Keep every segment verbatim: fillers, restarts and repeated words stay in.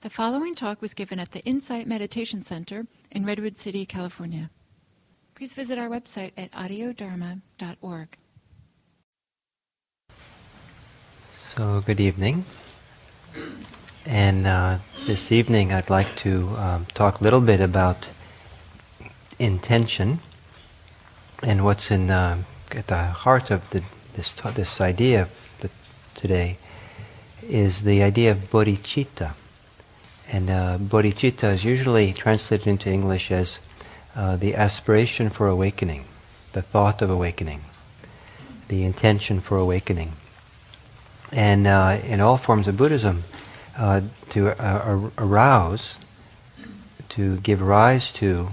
The following talk was given at the Insight Meditation Center in Redwood City, California. Please visit our website at audio dharma dot org. So, good evening. And uh, this evening I'd like to um, talk a little bit about intention and what's in uh, at the heart of the, this ta- this idea of the, today is the idea of bodhicitta. And uh, bodhicitta is usually translated into English as uh, the aspiration for awakening, the thought of awakening, the intention for awakening. And uh, in all forms of Buddhism, uh, to uh, arouse, to give rise to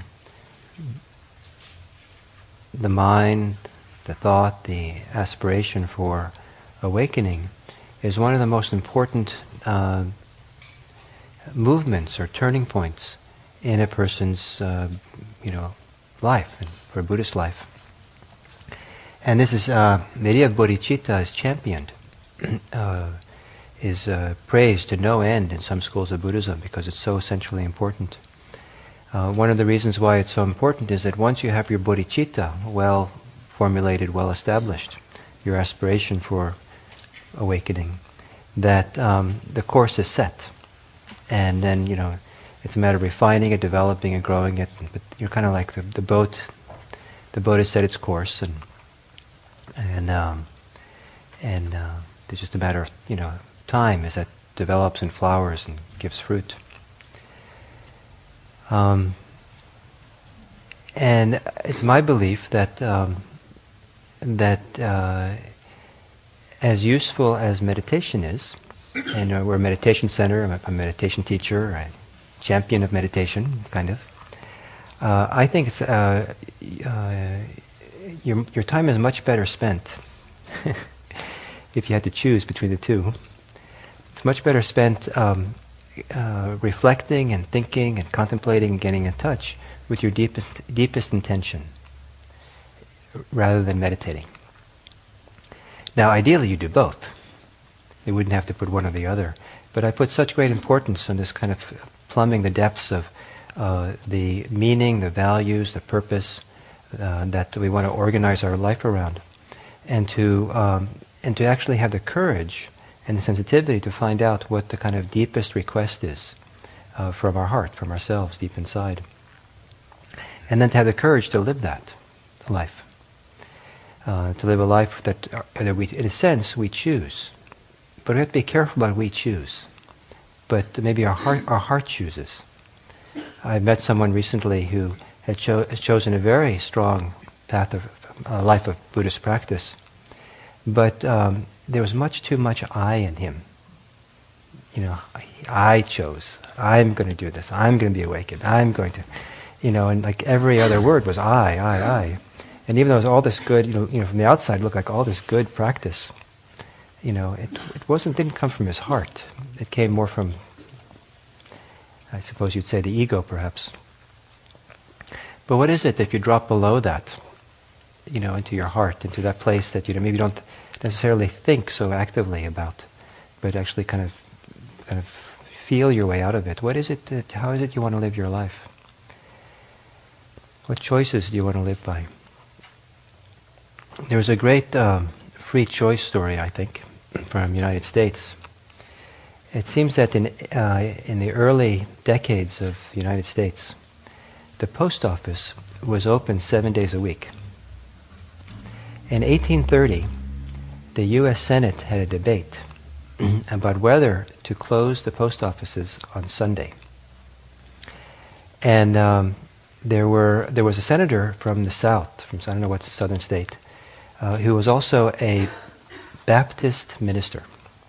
the mind, the thought, the aspiration for awakening is one of the most important uh, movements or turning points in a person's, uh, you know, life, and for a Buddhist life. And this is uh, the idea of bodhicitta is championed, uh, is uh, praised to no end in some schools of Buddhism because it's so essentially important. Uh, one of the reasons why it's so important is that once you have your bodhicitta well formulated, well established, your aspiration for awakening, that um, the course is set. And then, you know, it's a matter of refining it, developing it, growing it. But you're kind of like the, the boat. The boat has set its course, and and um, and uh, it's just a matter of, you know, time as that develops and flowers and gives fruit. Um, and it's my belief that um, that uh, as useful as meditation is. And uh, we're a meditation center. I'm a, a meditation teacher, a champion of meditation, kind of. Uh, I think it's, uh, uh, your your time is much better spent if you had to choose between the two. It's much better spent um, uh, reflecting and thinking and contemplating and getting in touch with your deepest deepest intention, rather than meditating. Now, ideally, you do both. You wouldn't have to put one or the other. But I put such great importance on this kind of plumbing the depths of uh, the meaning, the values, the purpose uh, that we want to organize our life around, and to um, and to actually have the courage and the sensitivity to find out what the kind of deepest request is uh, from our heart, from ourselves, deep inside, and then to have the courage to live that life, uh, to live a life that, uh, that we, in a sense, we choose. But we have to be careful about what we choose. But maybe our heart, our heart chooses. I met someone recently who had cho- has chosen a very strong path of uh, life of Buddhist practice, but um, there was much too much I in him. You know, I, I chose. I'm going to do this. I'm going to be awakened. I'm going to, you know, and like every other word was I, I, I. And even though it was all this good, you know, you know, from the outside, it looked like all this good practice. You know, it it wasn't didn't come from his heart. It came more from, I suppose you'd say, the ego, perhaps. But what is it that if you drop below that, you know, into your heart, into that place that you know, maybe don't necessarily think so actively about, but actually kind of kind of feel your way out of it? What is it? That, how is it you want to live your life? What choices do you want to live by? There's a great um, free choice story, I think, from the United States. It seems that in uh, in the early decades of the United States, the post office was open seven days a week. In eighteen thirty, the U S Senate had a debate about whether to close the post offices on Sunday. And um, there were there was a senator from the South, from I don't know what southern state, uh, who was also a Baptist minister.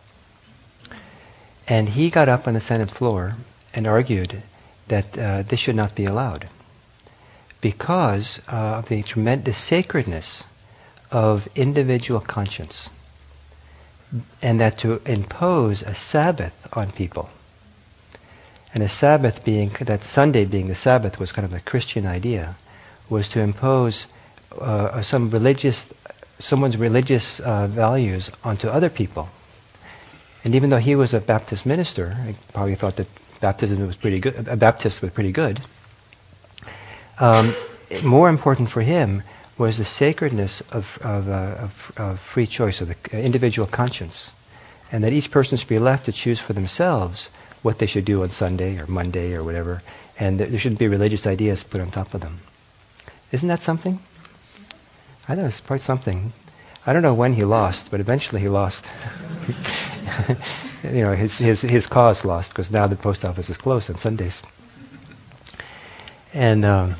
And he got up on the Senate floor and argued that uh, this should not be allowed because uh, of the tremendous sacredness of individual conscience, and that to impose a Sabbath on people, and a Sabbath being, that Sunday being the Sabbath was kind of a Christian idea, was to impose uh, some religious someone's religious uh, values onto other people, And even though he was a Baptist minister, he probably thought that baptism was pretty good, a Baptist was pretty good. Um, more important for him was the sacredness of, of, uh, of, of free choice, of the individual conscience, and that each person should be left to choose for themselves what they should do on Sunday or Monday or whatever, and there shouldn't be religious ideas put on top of them. Isn't that something? I thought it was quite something. I don't know when he lost, but eventually he lost. You know, his, his, his cause lost, because now the post office is closed on Sundays. And um,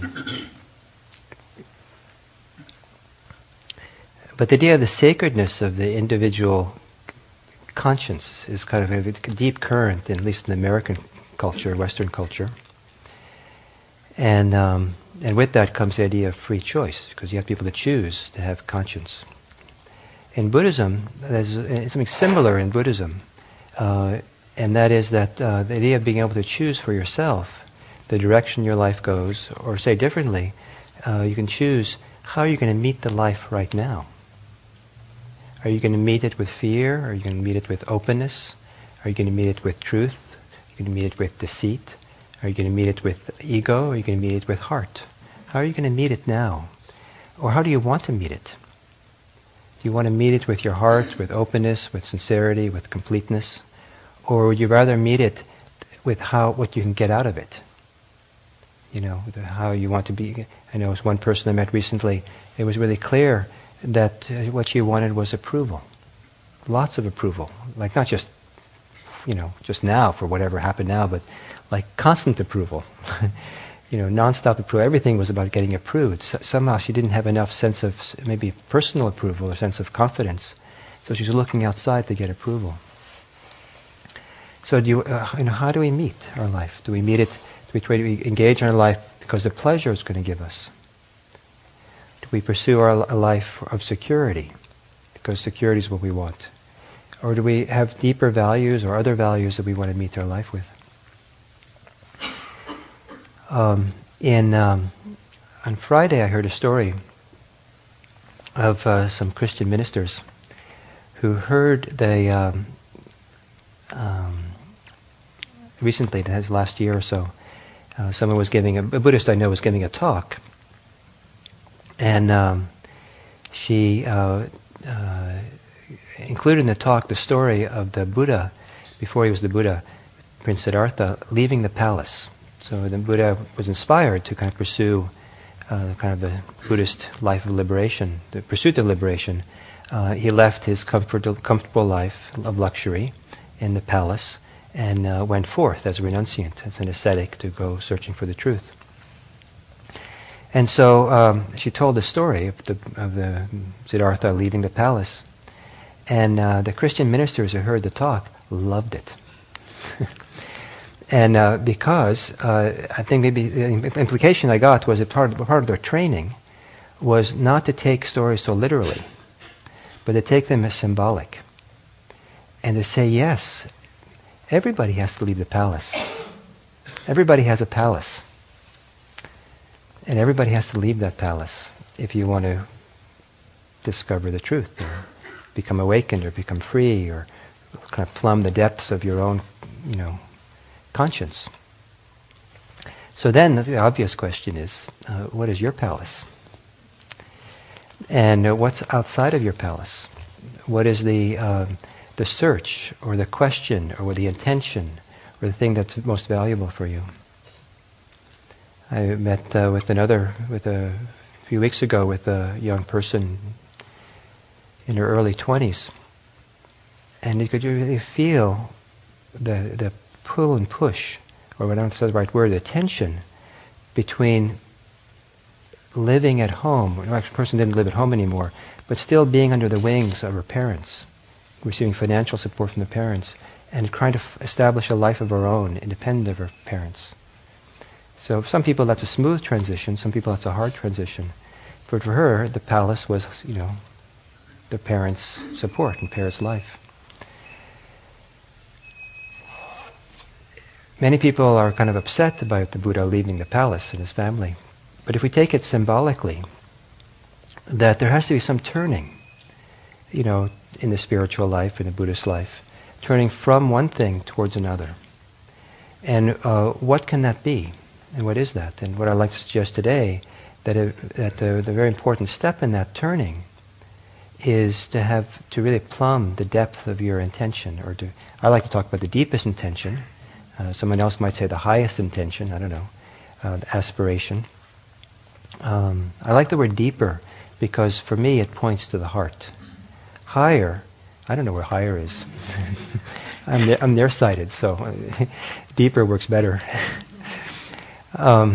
but the idea of the sacredness of the individual conscience is kind of a deep current, at least in the American culture, Western culture. And um, and with that comes the idea of free choice, because you have people to choose to have conscience. In Buddhism, there's something similar in Buddhism, uh, and that is that uh, the idea of being able to choose for yourself the direction your life goes, or say differently, uh, you can choose how you're going to meet the life right now. Are you going to meet it with fear? Are you going to meet it with openness? Are you going to meet it with truth? Are you going to meet it with deceit? Are you going to meet it with ego? Or are you going to meet it with heart? How are you going to meet it now? Or how do you want to meet it? Do you want to meet it with your heart, with openness, with sincerity, with completeness? Or would you rather meet it with how what you can get out of it? You know, how you want to be. I know as one person I met recently, it was really clear that uh, what she wanted was approval. Lots of approval. Like not just, you know, just now for whatever happened now, but like constant approval. You know, non-stop approval. Everything was about getting approved. So, somehow she didn't have enough sense of maybe personal approval or sense of confidence. So she was looking outside to get approval. So do you, uh, you know, how do we meet our life? Do we meet it, do we try to engage in our life because the pleasure it's going to give us? Do we pursue our, a life of security because security is what we want? Or do we have deeper values or other values that we want to meet our life with? Um, in um, on Friday, I heard a story of uh, some Christian ministers who heard they um, um, recently, that last year or so, uh, someone was giving a, a Buddhist I know was giving a talk, and um, she uh, uh, included in the talk the story of the Buddha before he was the Buddha, Prince Siddhartha, leaving the palace. So the Buddha was inspired to kind of pursue uh, kind of the Buddhist life of liberation, the pursuit of liberation. Uh, he left his comfort, comfortable life of luxury in the palace and uh, went forth as a renunciant, as an ascetic, to go searching for the truth. And so um, she told the story of the, of the Siddhartha leaving the palace, and uh, the Christian ministers who heard the talk loved it. And uh, because uh, I think maybe the implication I got was that part of, part of their training was not to take stories so literally, but to take them as symbolic. And to say, yes, everybody has to leave the palace. Everybody has a palace. And everybody has to leave that palace if you want to discover the truth, or become awakened, or become free, or kind of plumb the depths of your own, you know, conscience. So then the obvious question is, uh, what is your palace? And uh, what's outside of your palace? What is the uh, the search, or the question, or the intention, or the thing that's most valuable for you? I met uh, with another, with a few weeks ago, with a young person in her early twenties, and you could really feel the the pull and push, or what I don't say the right word, the tension between living at home. Well, actually, the person didn't live at home anymore, but still being under the wings of her parents, receiving financial support from the parents, and trying to f- establish a life of her own, independent of her parents. So for some people that's a smooth transition, some people that's a hard transition. But for her, the palace was, you know, the parents' support and parents' life. Many people are kind of upset about the Buddha leaving the palace and his family. But if we take it symbolically, that there has to be some turning, you know, in the spiritual life, in the Buddhist life, turning from one thing towards another. And uh, what can that be? And what is that? And what I'd like to suggest today, that, it, that the, the very important step in that turning is to have, to really plumb the depth of your intention. Or to, I like to talk about the deepest intention. Uh, someone else might say the highest intention, I don't know, uh, the aspiration. Um, I like the word deeper because for me it points to the heart. Higher, I don't know where higher is. I'm, ne- I'm nearsighted, so deeper works better. um,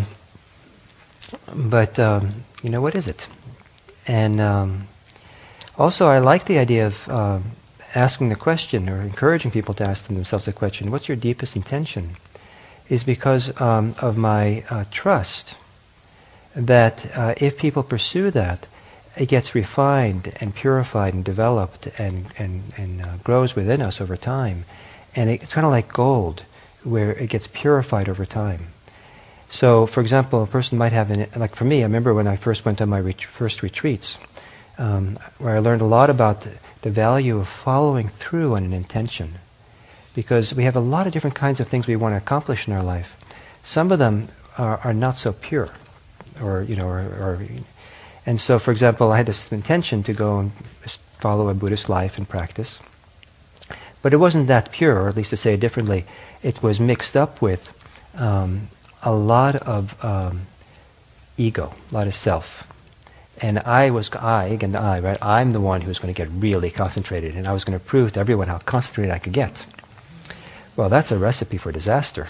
but, um, you know, what is it? And um, also I like the idea of uh, asking the question, or encouraging people to ask them themselves the question, what's your deepest intention? Is because um, of my uh, trust that uh, if people pursue that, it gets refined and purified and developed and, and, and uh, grows within us over time. And it, it's kind of like gold, where it gets purified over time. So, for example, a person might have, an, like for me, I remember when I first went on my ret- first retreats, um, where I learned a lot about the, the value of following through on an intention. Because we have a lot of different kinds of things we want to accomplish in our life. Some of them are, are not so pure, or, you know, or, or and so, for example, I had this intention to go and follow a Buddhist life and practice. But it wasn't that pure, or at least to say it differently, it was mixed up with um, a lot of um, ego, a lot of self. And I was, I, again the I, right? I'm the one who was going to get really concentrated, and I was going to prove to everyone how concentrated I could get. Well, that's a recipe for disaster.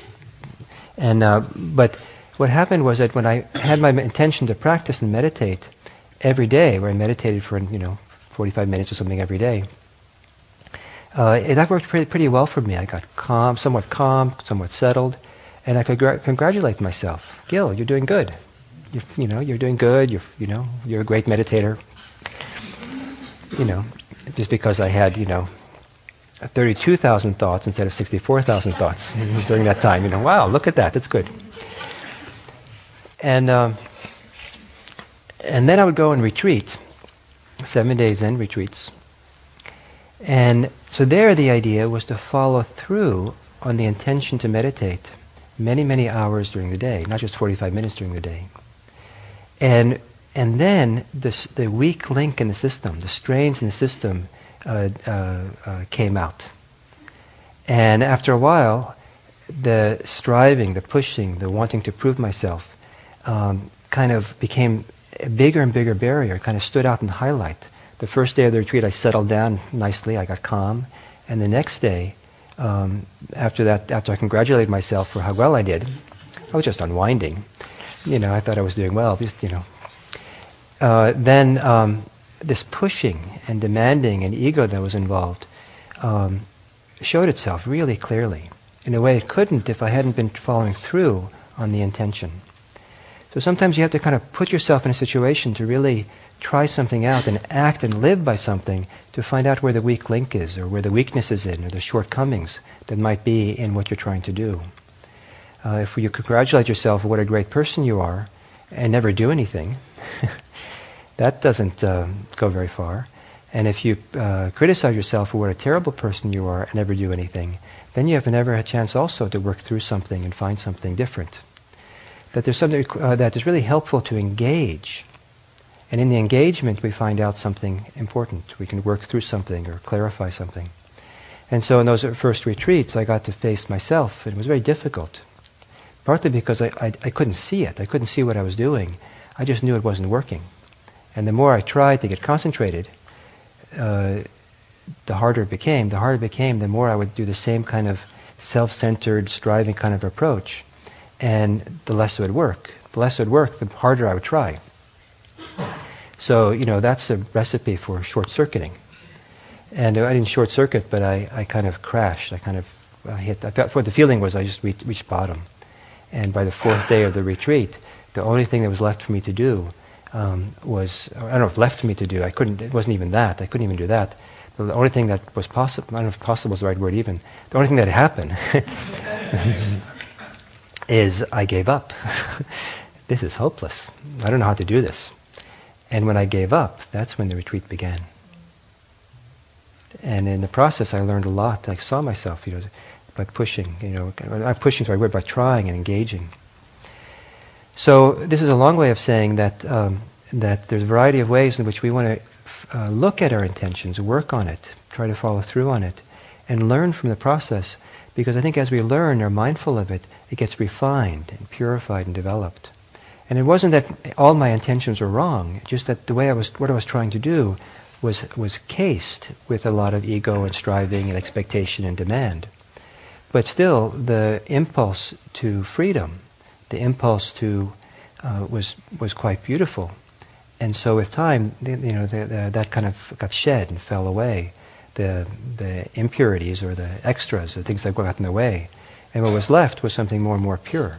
And uh, but what happened was that when I had my intention to practice and meditate every day, where I meditated for, you know, forty-five minutes or something every day, uh, it, that worked pretty, pretty well for me. I got calm, somewhat calm, somewhat settled, and I could gra- congratulate myself. Gil, you're doing good. You're, you know, you're doing good. You're, you know, you're a great meditator. You know, just because I had, you know, thirty-two thousand thoughts instead of sixty-four thousand thoughts during that time. You know, wow, look at that. That's good. And um, and then I would go and retreat, seven days in retreats. And so there the idea was to follow through on the intention to meditate many, many hours during the day, not just forty-five minutes during the day. And and then this, the weak link in the system, the strains in the system uh, uh, uh, came out. And after a while, the striving, the pushing, the wanting to prove myself Um, kind of became a bigger and bigger barrier, kind of stood out in the highlight. The first day of the retreat I settled down nicely, I got calm, and the next day, um, after that, after I congratulated myself for how well I did, I was just unwinding. You know, I thought I was doing well, just, you know. Uh, then um, this pushing and demanding and ego that was involved um, showed itself really clearly, in a way it couldn't if I hadn't been following through on the intention. So sometimes you have to kind of put yourself in a situation to really try something out and act and live by something to find out where the weak link is, or where the weakness is in, or the shortcomings that might be in what you're trying to do. Uh, if you congratulate yourself for what a great person you are and never do anything, that doesn't uh, go very far. And if you uh, criticize yourself for what a terrible person you are and never do anything, then you have never a chance also to work through something and find something different. That there's something uh, that is really helpful to engage. And in the engagement we find out something important. We can work through something or clarify something. And so in those first retreats I got to face myself. It was very difficult. Partly because I, I, I couldn't see it. I couldn't see what I was doing. I just knew it wasn't working. And the more I tried to get concentrated, uh, the harder it became. The harder it became, the more I would do the same kind of self-centered, striving kind of approach. And the less it would work. The less it would work, the harder I would try. So, you know, that's a recipe for short-circuiting. And I didn't short-circuit, but I, I kind of crashed. I kind of I hit, I felt, what the feeling was I just reached, reached bottom. And by the fourth day of the retreat, the only thing that was left for me to do um, was, I don't know if left for me to do, I couldn't, it wasn't even that, I couldn't even do that. The only thing that was possible, I don't know if possible is the right word even, the only thing that happened is I gave up. This is hopeless. I don't know how to do this. And when I gave up, that's when the retreat began. And in the process, I learned a lot. I saw myself, you know, by pushing, you know, not pushing is the right word, by trying and engaging. So this is a long way of saying that um, that there's a variety of ways in which we want to uh, look at our intentions, work on it, try to follow through on it, and learn from the process. Because I think as we learn, are mindful of it, it gets refined and purified and developed. And it wasn't that all my intentions were wrong, just that the way I was, what I was trying to do was was cased with a lot of ego and striving and expectation and demand. But still, the impulse to freedom, the impulse to uh, was was quite beautiful. And so with time, you know, the, the, that kind of got shed and fell away. The the impurities or the extras, the things that got in the way, and what was left was something more and more pure.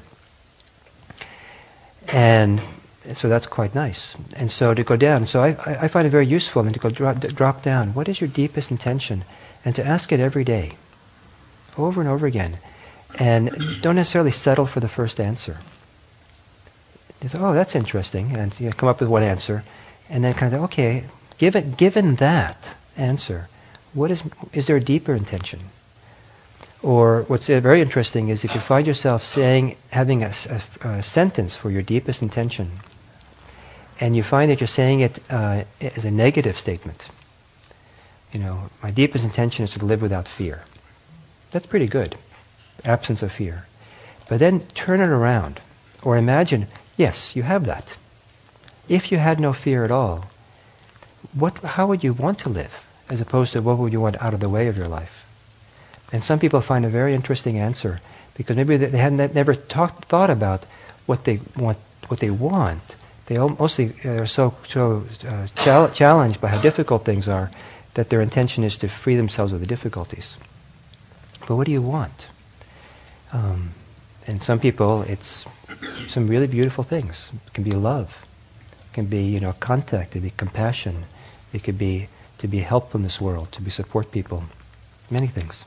And so that's quite nice. And so to go down, so I, I find it very useful and to go drop, drop down. What is your deepest intention? And to ask it every day, over and over again. And don't necessarily settle for the first answer. You say, oh, that's interesting. And you come up with one answer. And then kind of, okay, given, given that answer, what is, is there a deeper intention? Or what's very interesting is if you find yourself saying, having a, a, a sentence for your deepest intention, and you find that you're saying it uh, as a negative statement. You know, my deepest intention is to live without fear. That's pretty good. Absence of fear. But then turn it around. Or imagine, yes, you have that. If you had no fear at all, what, how would you want to live? As opposed to what would you want out of the way of your life? And some people find a very interesting answer because maybe they hadn't never talked, thought about what they want. What they want. They mostly are so so uh, chal- challenged by how difficult things are that their intention is to free themselves of the difficulties. But what do you want? Um, and some people, it's some really beautiful things. It can be love. It can be, you know, contact. It can be compassion. It could be to be helpful in this world, to be support people. Many things.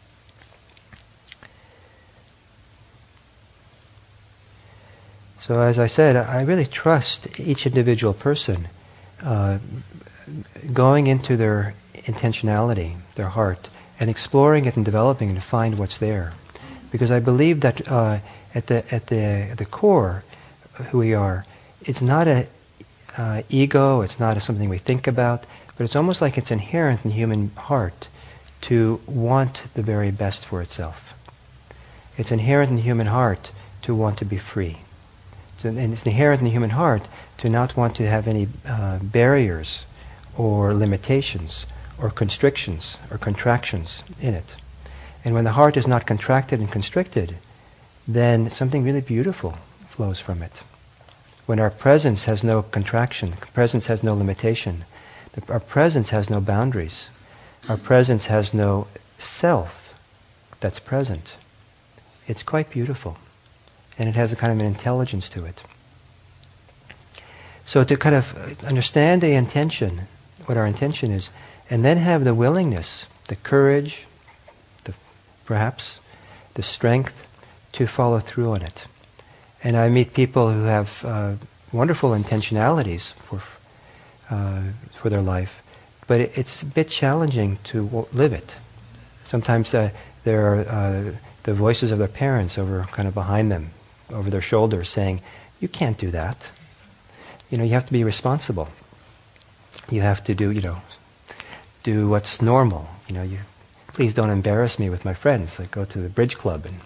So as I said, I really trust each individual person uh, going into their intentionality, their heart, and exploring it and developing it to find what's there. Because I believe that uh, at the at the at the core of who we are, it's not a uh, ego, it's not a something we think about, but it's almost like it's inherent in the human heart to want the very best for itself. It's inherent in the human heart to want to be free. And it's inherent in the human heart to not want to have any uh, barriers or limitations or constrictions or contractions in it. And when the heart is not contracted and constricted, then something really beautiful flows from it. When our presence has no contraction, presence has no limitation, our presence has no boundaries, our presence has no self that's present, it's quite beautiful. And it has a kind of an intelligence to it. So to kind of understand the intention, what our intention is, and then have the willingness, the courage, the perhaps the strength to follow through on it. And I meet people who have uh, wonderful intentionalities for uh, for their life, but it, it's a bit challenging to w- live it. Sometimes uh, there are uh, the voices of their parents over kind of behind them, over their shoulders, saying, you can't do that. You know, you have to be responsible. You have to do, you know, do what's normal. You know, you please don't embarrass me with my friends. I go to the bridge club and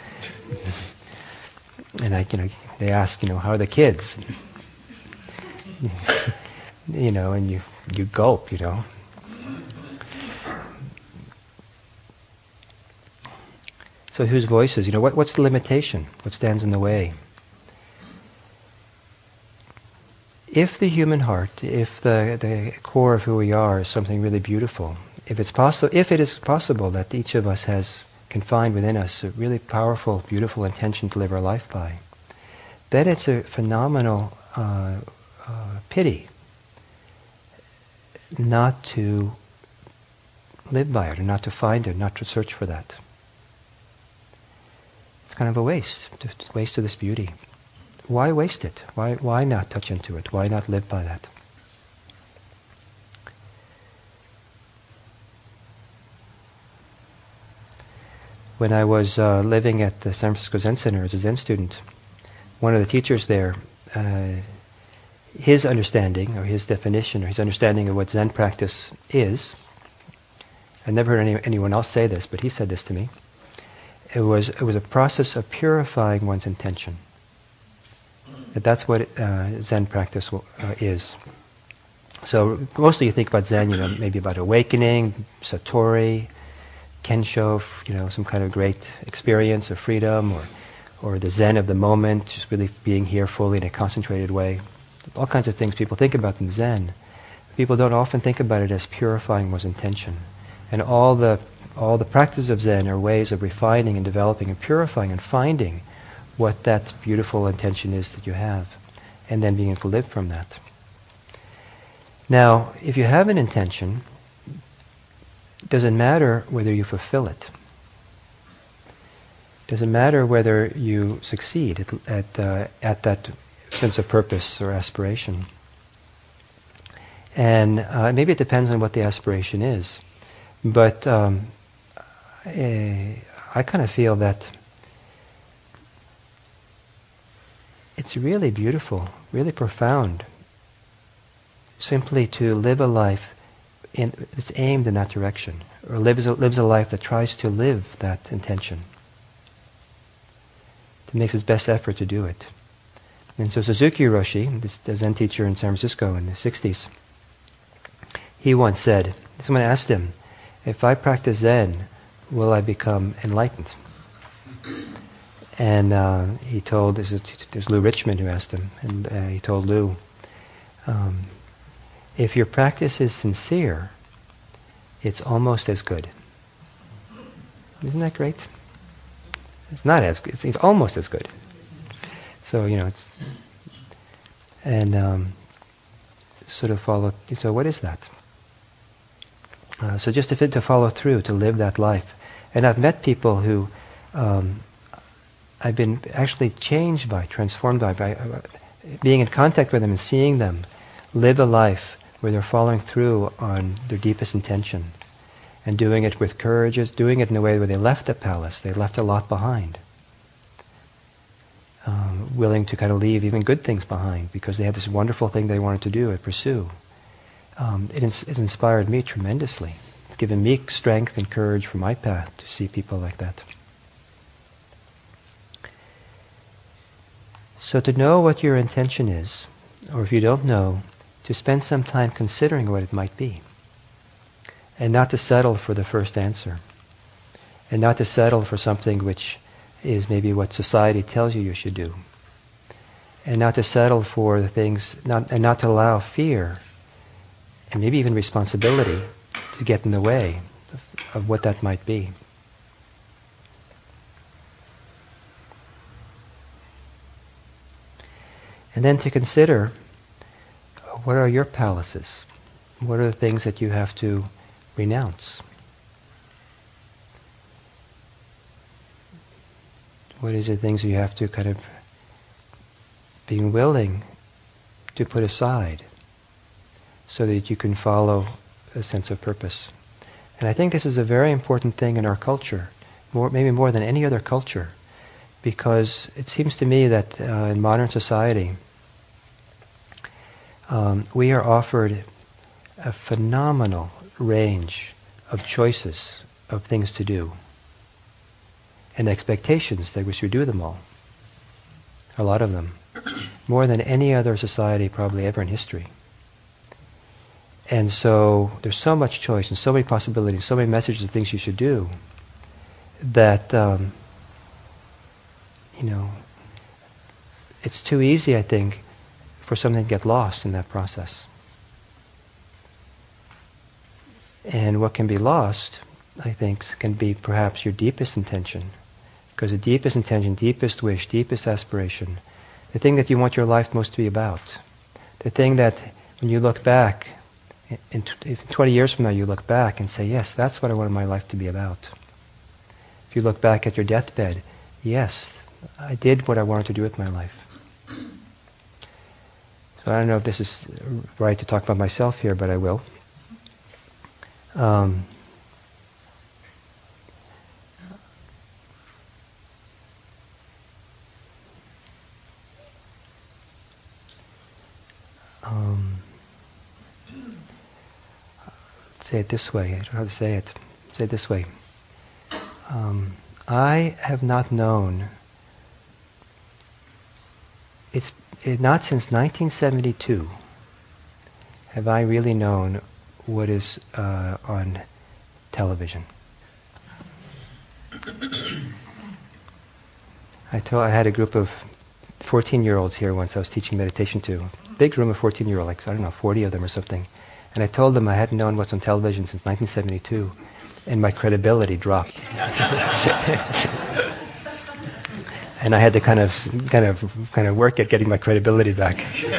and I, you know, they ask, you know, how are the kids? You know, and you you gulp, you know. So whose voices? You know, what, what's the limitation? What stands in the way? If the human heart, if the, the core of who we are is something really beautiful, if it's possible, if it is possible that each of us has confined within us a really powerful, beautiful intention to live our life by, then it's a phenomenal uh, uh, pity not to live by it, or not to find it, not to search for that. It's kind of a waste, it's a waste of this beauty. Why waste it? Why why not touch into it? Why not live by that? When I was uh, living at the San Francisco Zen Center as a Zen student, one of the teachers there, uh, his understanding or his definition or his understanding of what Zen practice is, I've never heard any, anyone else say this, but he said this to me. It was it was a process of purifying one's intention. That that's what uh, Zen practice uh, is. So mostly you think about Zen, you know, maybe about awakening, satori, kensho, you know, some kind of great experience of freedom, or or the Zen of the moment, just really being here fully in a concentrated way. All kinds of things people think about in Zen. People don't often think about it as purifying one's intention. And all the all the practices of Zen are ways of refining and developing and purifying and finding what that beautiful intention is that you have, and then being able to live from that. Now, if you have an intention, it doesn't matter whether you fulfill it. It doesn't matter whether you succeed at at, uh, at that sense of purpose or aspiration. And uh, maybe it depends on what the aspiration is. But um, I, I kind of feel that it's really beautiful, really profound, simply to live a life in, that's aimed in that direction, or lives a, lives a life that tries to live that intention, that makes its best effort to do it. And so Suzuki Roshi, this the Zen teacher in San Francisco in the sixties, he once said, someone asked him, if I practice Zen, will I become enlightened? And uh, he told, there's, a, there's Lou Richmond who asked him, and uh, he told Lou, um, if your practice is sincere, it's almost as good. Isn't that great? It's not as good, it's almost as good. So, you know, it's, and um, sort of follow, so what is that? Uh, so just to, fit, to follow through, to live that life. And I've met people who um, I've been actually changed by, transformed by, by uh, being in contact with them and seeing them live a life where they're following through on their deepest intention and doing it with courage, doing it in a way where they left the palace, they left a lot behind. Um, willing to kind of leave even good things behind because they had this wonderful thing they wanted to do and pursue. Um, it ins- it's inspired me tremendously. It's given me strength and courage for my path to see people like that. So to know what your intention is, or if you don't know, to spend some time considering what it might be. And not to settle for the first answer. And not to settle for something which is maybe what society tells you you should do. And not to settle for the things, not, and not to allow fear and maybe even responsibility to get in the way of, of what that might be. And then to consider, what are your palaces? What are the things that you have to renounce? What is the things you have to kind of being willing to put aside so that you can follow a sense of purpose? And I think this is a very important thing in our culture, more, maybe more than any other culture, because it seems to me that uh, in modern society, um, we are offered a phenomenal range of choices of things to do and expectations that we should do them all. A lot of them. More than any other society probably ever in history. And so there's so much choice and so many possibilities, so many messages of things you should do that, um, you know, it's too easy, I think, for something to get lost in that process. And what can be lost, I think, can be perhaps your deepest intention. Because the deepest intention, deepest wish, deepest aspiration, the thing that you want your life most to be about, the thing that when you look back, in twenty years from now you look back and say, yes, that's what I wanted my life to be about. If you look back at your deathbed, yes, I did what I wanted to do with my life. So I don't know if this is right to talk about myself here, but I will. Um, um, say it this way. I don't know how to say it. Say it this way. Um, I have not known. It's it, not since nineteen seventy-two have I really known what is uh, on television. I told I had a group of fourteen-year-olds here once I was teaching meditation to. Big room of fourteen-year-olds, like, I don't know, forty of them or something. And I told them I hadn't known what's on television since nineteen seventy-two, and my credibility dropped. And I had to kind of, kind of, kind of work at getting my credibility back.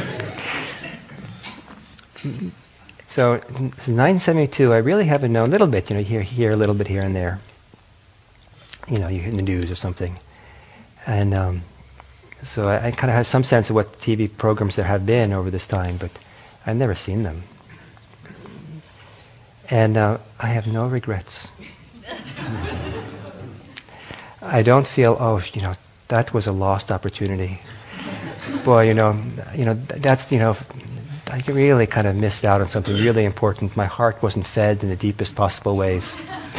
So, since nineteen seventy-two, I really haven't known a little bit, you know, here, here, a little bit here and there. You know, you hear in the news or something. And um, so I, I kind of have some sense of what T V programs there have been over this time, but I've never seen them. And uh, I have no regrets. I don't feel, oh, you know, that was a lost opportunity. Boy, you know, you know, that's, you know, I really kind of missed out on something really important. My heart wasn't fed in the deepest possible ways.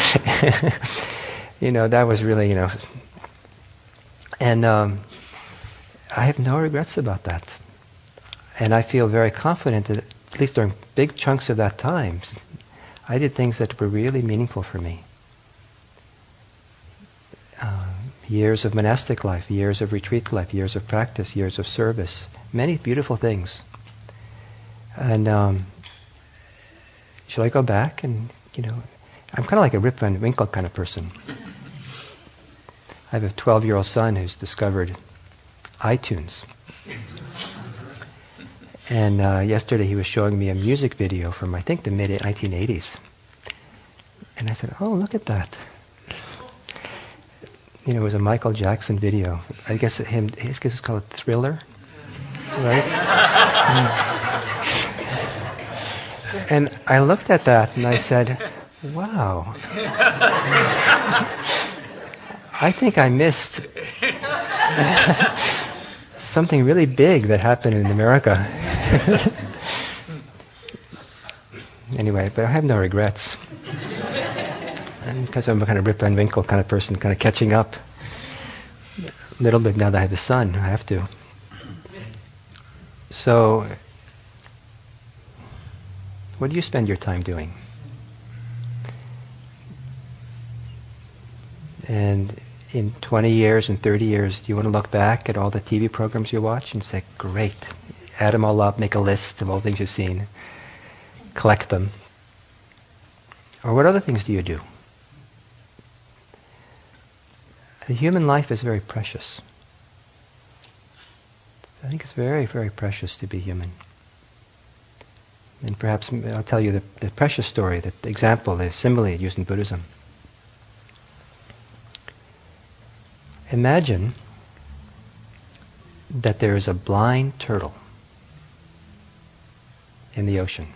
You know, that was really, you know, and um, I have no regrets about that. And I feel very confident that, at least during big chunks of that time, I did things that were really meaningful for me. Uh, years of monastic life, years of retreat life, years of practice, years of service, many beautiful things. And um, should I go back and, you know, I'm kind of like a Rip Van Winkle kind of person. I have a twelve-year-old son who's discovered iTunes. And uh, yesterday he was showing me a music video from, I think, the mid nineteen eighties. And I said, oh, look at that. You know, it was a Michael Jackson video. I guess him, I guess it's called Thriller, right? And I looked at that and I said, wow. I think I missed something really big that happened in America. Anyway, but I have no regrets. And because I'm a kind of Rip Van Winkle kind of person, kind of catching up a little bit now that I have a son, I have to. So, what do you spend your time doing? And in twenty years and thirty years, do you want to look back at all the T V programs you watch and say, great, add them all up, make a list of all the things you've seen, collect them? Or what other things do you do? The human life is very precious. I think it's very, very precious to be human. And perhaps I'll tell you the, the precious story, the example, the simile used in Buddhism. Imagine that there is a blind turtle in the ocean.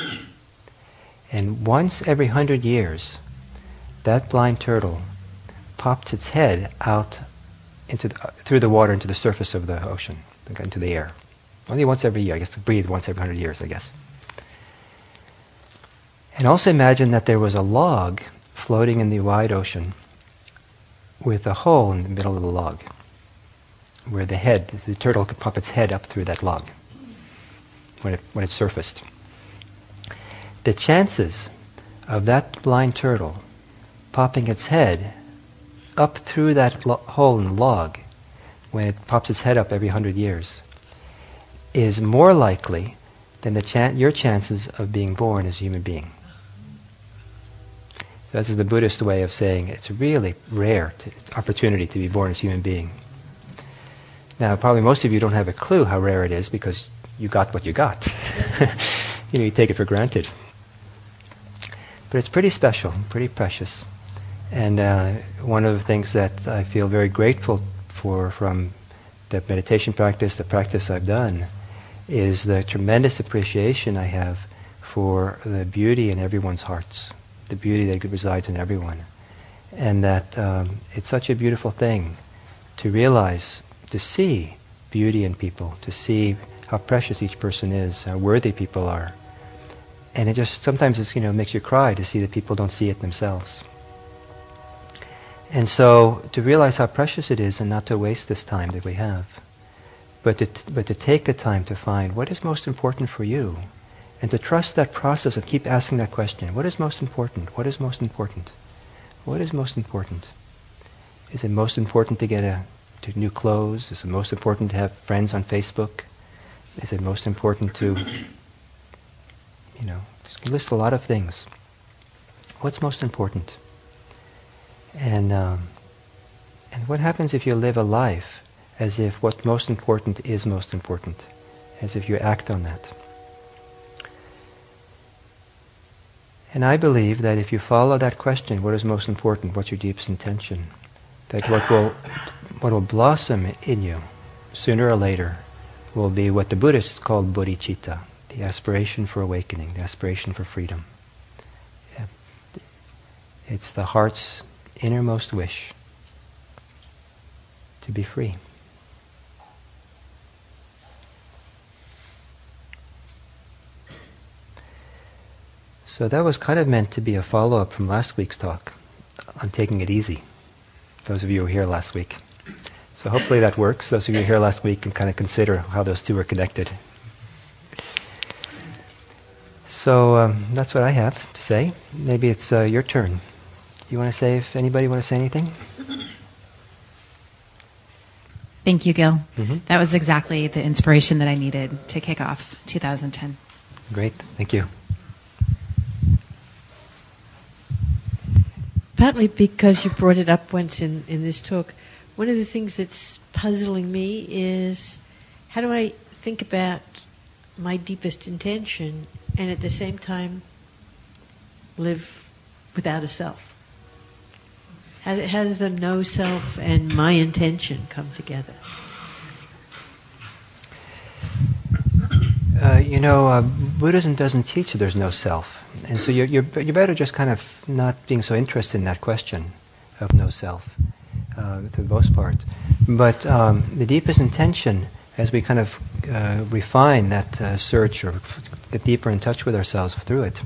And once every hundred years, that blind turtle pops its head out into the, uh, through the water into the surface of the ocean, into the air. Only once every year, I guess, to breathe once every hundred years, I guess. And also imagine that there was a log floating in the wide ocean with a hole in the middle of the log, where the head, the turtle could pop its head up through that log when it, when it surfaced. The chances of that blind turtle popping its head up through that lo- hole in the log when it pops its head up every hundred years is more likely than the chan- your chances of being born as a human being. So this is the Buddhist way of saying it's really rare to, opportunity to be born as a human being. Now, probably most of you don't have a clue how rare it is because you got what you got. You know, you take it for granted. But it's pretty special, pretty precious. And uh, one of the things that I feel very grateful for from the meditation practice, the practice I've done, is the tremendous appreciation I have for the beauty in everyone's hearts, the beauty that resides in everyone. And that um, it's such a beautiful thing to realize, to see beauty in people, to see how precious each person is, how worthy people are. And it just, sometimes it's, you know, makes you cry to see that people don't see it themselves. And so, to realize how precious it is and not to waste this time that we have, but to, t- but to take the time to find what is most important for you, and to trust that process of keep asking that question, what is most important? What is most important? What is most important? Is it most important to get a, to new clothes? Is it most important to have friends on Facebook? Is it most important to, you know, just list a lot of things. What's most important? And um, and what happens if you live a life as if what's most important is most important, as if you act on that? And I believe that if you follow that question, what is most important, what's your deepest intention, that what will what will blossom in you sooner or later will be what the Buddhists called bodhicitta, the aspiration for awakening, the aspiration for freedom. Yeah. It's the heart's innermost wish to be free. So that was kind of meant to be a follow-up from last week's talk on taking it easy. Those of you who were here last week. So hopefully that works. Those of you who were here last week can kind of consider how those two are connected. So um, that's what I have to say. Maybe it's uh, your turn. Do you want to say, if anybody want to say anything? Thank you, Gil. Mm-hmm. That was exactly the inspiration that I needed to kick off two thousand ten. Great. Thank you. Partly because you brought it up once in, in this talk, one of the things that's puzzling me is how do I think about my deepest intention and at the same time live without a self? How, do, how does the no self and my intention come together? Uh, you know, uh, Buddhism doesn't teach that there's no self. And so you're, you're, you're better just kind of not being so interested in that question of no self, uh, for the most part. But um, the deepest intention, as we kind of uh, refine that uh, search or f- get deeper in touch with ourselves through it,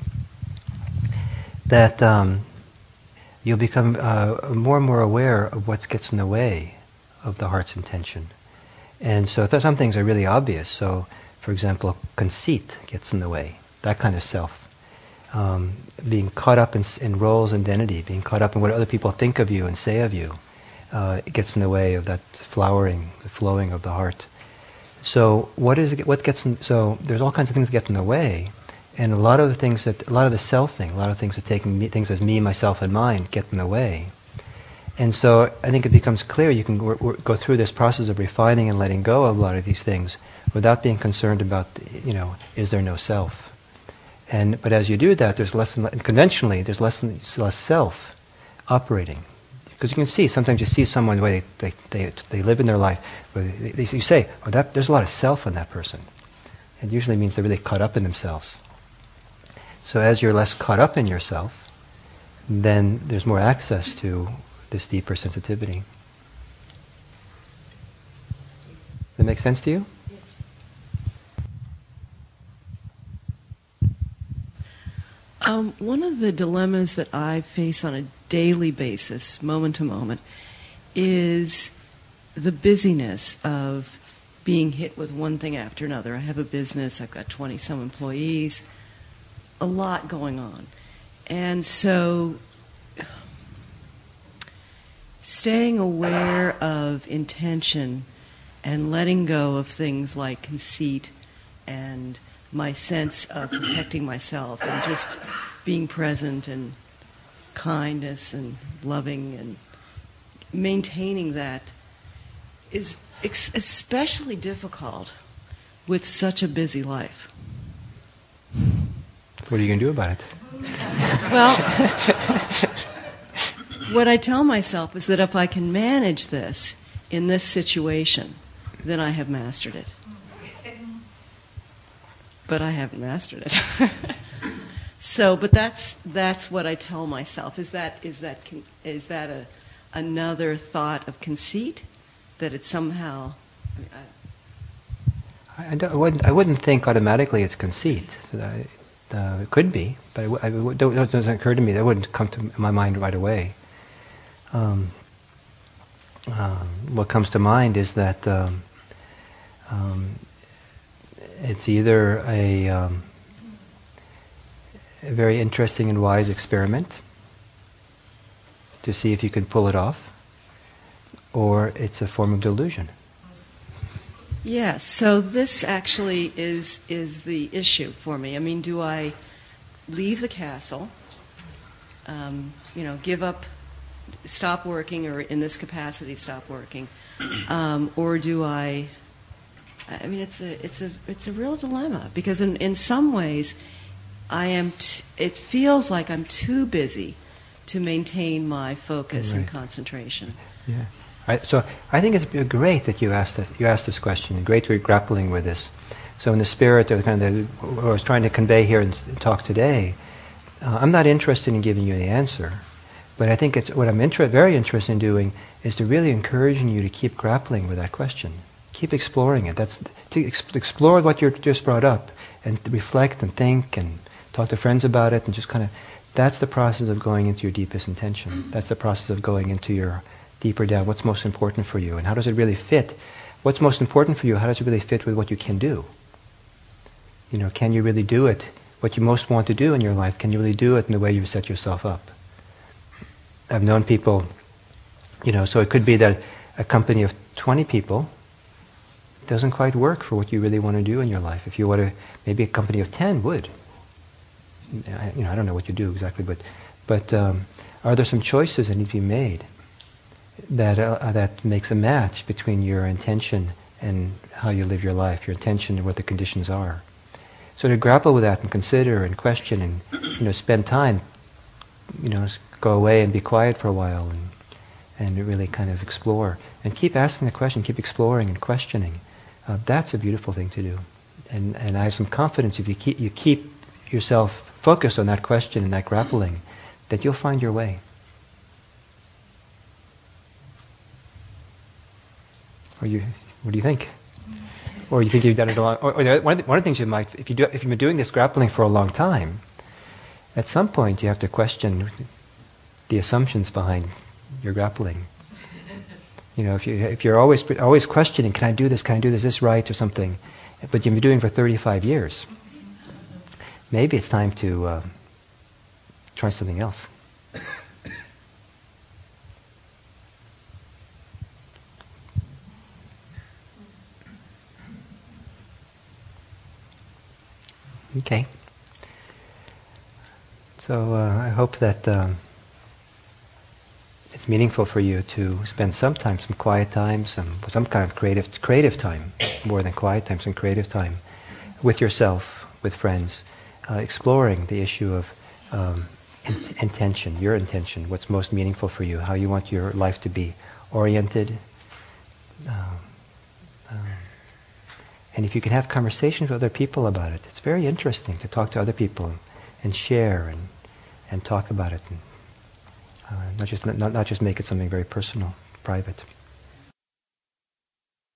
that um, you'll become uh, more and more aware of what gets in the way of the heart's intention. And so th- some things are really obvious. So, for example, conceit gets in the way, that kind of self. Um, being caught up in, in roles and identity, being caught up in what other people think of you and say of you, uh, it gets in the way of that flowering, the flowing of the heart. So what is it, what gets in, so there's all kinds of things that get in the way, and a lot of the things that, a lot of the selfing, a lot of things that taking me, things as me, myself, and mine get in the way. And so I think it becomes clear you can w- w- go through this process of refining and letting go of a lot of these things without being concerned about, you know, is there no self? And but as you do that, there's less and less, conventionally there's less and less self operating, because you can see sometimes you see someone the way they they, they, they live in their life. Where they, they, you say, oh, that there's a lot of self in that person. It usually means they're really caught up in themselves. So as you're less caught up in yourself, then there's more access to this deeper sensitivity. Does that make sense to you? Um, one of the dilemmas that I face on a daily basis, moment to moment, is the busyness of being hit with one thing after another. I have a business, I've got twenty-some employees, a lot going on. And so staying aware of intention and letting go of things like conceit and my sense of protecting myself and just being present and kindness and loving and maintaining that is ex- especially difficult with such a busy life. What are you going to do about it? Well, what I tell myself is that if I can manage this in this situation, then I have mastered it. But I haven't mastered it. So, but that's that's what I tell myself. Is that is that is that a another thought of conceit that it somehow? I, mean, I, don't, I, wouldn't, I wouldn't think automatically it's conceit. So I, uh, it could be, but it, I, it doesn't occur to me. That wouldn't come to my mind right away. Um, um, what comes to mind is that um, um, it's either a, um, a very interesting and wise experiment to see if you can pull it off, or it's a form of delusion. Yes, so this actually is is the issue for me. I mean, do I leave the castle, um, you know, give up, stop working, or in this capacity stop working, um, or do I? I mean, it's a it's a it's a real dilemma, because in in some ways, I am. T- it feels like I'm too busy to maintain my focus Right. and concentration. Yeah. I, so I think it's great that you asked this, you asked this question. Great we're grappling with this. So in the spirit of kind of what I was trying to convey here and talk today, uh, I'm not interested in giving you the answer, but I think it's what I'm inter- very interested in doing is to really encouraging you to keep grappling with that question, keep exploring it. That's to ex- explore what you just brought up and reflect and think and talk to friends about it and just kind of. That's the process of going into your deepest intention. That's the process of going into your deeper down, what's most important for you, and how does it really fit? What's most important for you, how does it really fit with what you can do? You know, can you really do it, what you most want to do in your life, can you really do it in the way you've set yourself up? I've known people, you know, so it could be that a company of twenty people doesn't quite work for what you really want to do in your life. If you want to, maybe a company of ten would. You know, I don't know what you do exactly, but, but um, are there some choices that need to be made that uh, that makes a match between your intention and how you live your life, your intention and what the conditions are? So to grapple with that and consider and question and, you know, spend time, you know, go away and be quiet for a while and and really kind of explore and keep asking the question, keep exploring and questioning. Uh, that's a beautiful thing to do, and and I have some confidence if you keep you keep yourself focused on that question and that grappling, that you'll find your way. Or you, what do you think? Or you think you've done it a long? Or, or the, one, of the, one of the things you might, if you do, if you've been doing this grappling for a long time, at some point you have to question the assumptions behind your grappling. You know, if you if you're always always questioning, can I do this? Can I do this? Is this right or something? But you've been doing it for thirty-five years. Maybe it's time to uh, try something else. Okay. So uh, I hope that um, it's meaningful for you to spend some time, some quiet time, some some kind of creative creative time, more than quiet time, some creative time, with yourself, with friends, uh, exploring the issue of um, in- intention, your intention, what's most meaningful for you, how you want your life to be oriented. Um, um, And if you can have conversations with other people about it, it's very interesting to talk to other people and share and and talk about it, and uh, not just not, not just make it something very personal, private.